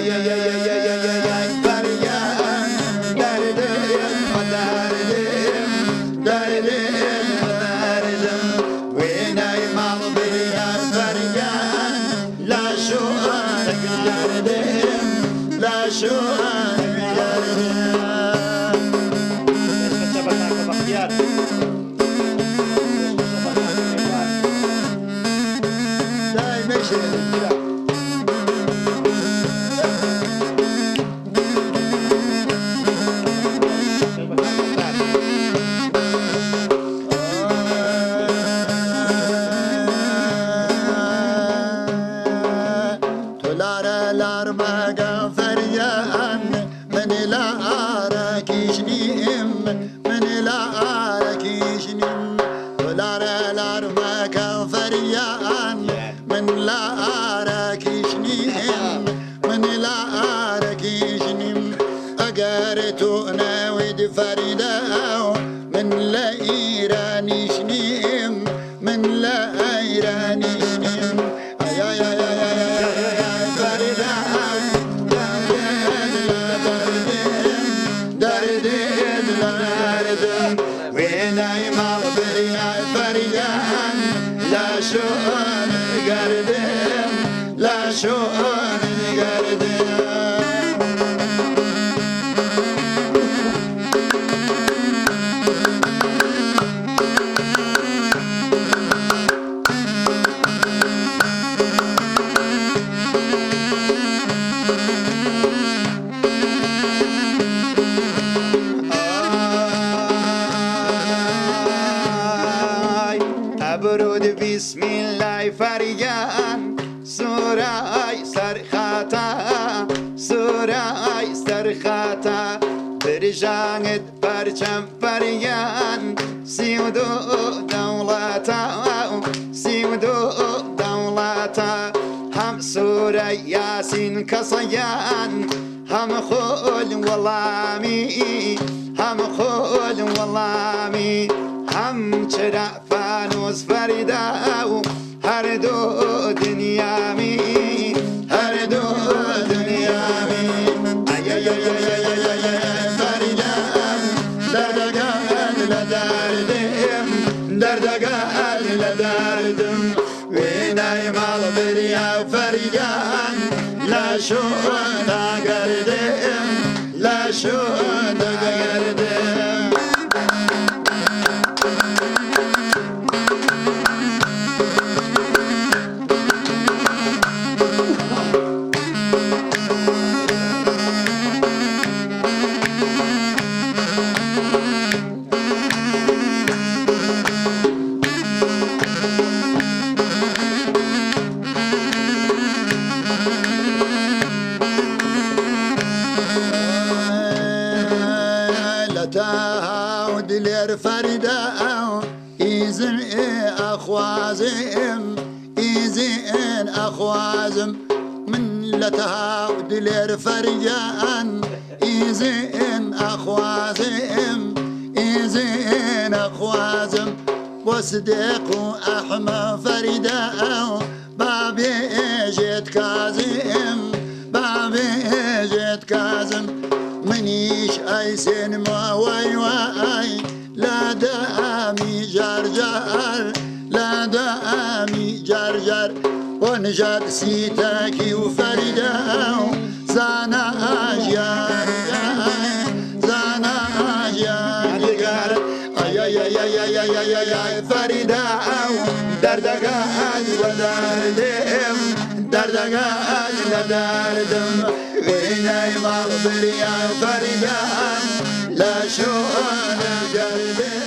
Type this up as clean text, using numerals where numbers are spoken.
برجانت برچم بریان 32 دولتا 32 دولتا هم سوره یاسین کسیان هم خول ولامی هم خول ولامی هم چرا فانوس فریدا هر دو دنیامی هر دو دنیامی ای ای ای دردگان لدردم وینای مال بریا فریان لا شو دگردم لا شو دگردم فردا إذن أخوازم إذن أخوازم من لتها ودلير فريان إذن أخوازم إذن أخوازم وصديق أحمى فردا بابي جيت كازم بابي جيت كازم منيش أيسن ما واي واي لا دامي جرجر لا دامي جرجر ونجد سيتاكي وفريدا زانا أجيار زانا أجيار أي أي أي أي أي أي أي أي فريدا دردقا أجل دردم دردقا أجل دردم ويناي مغبري يا فريدا لا شو أنا قلبي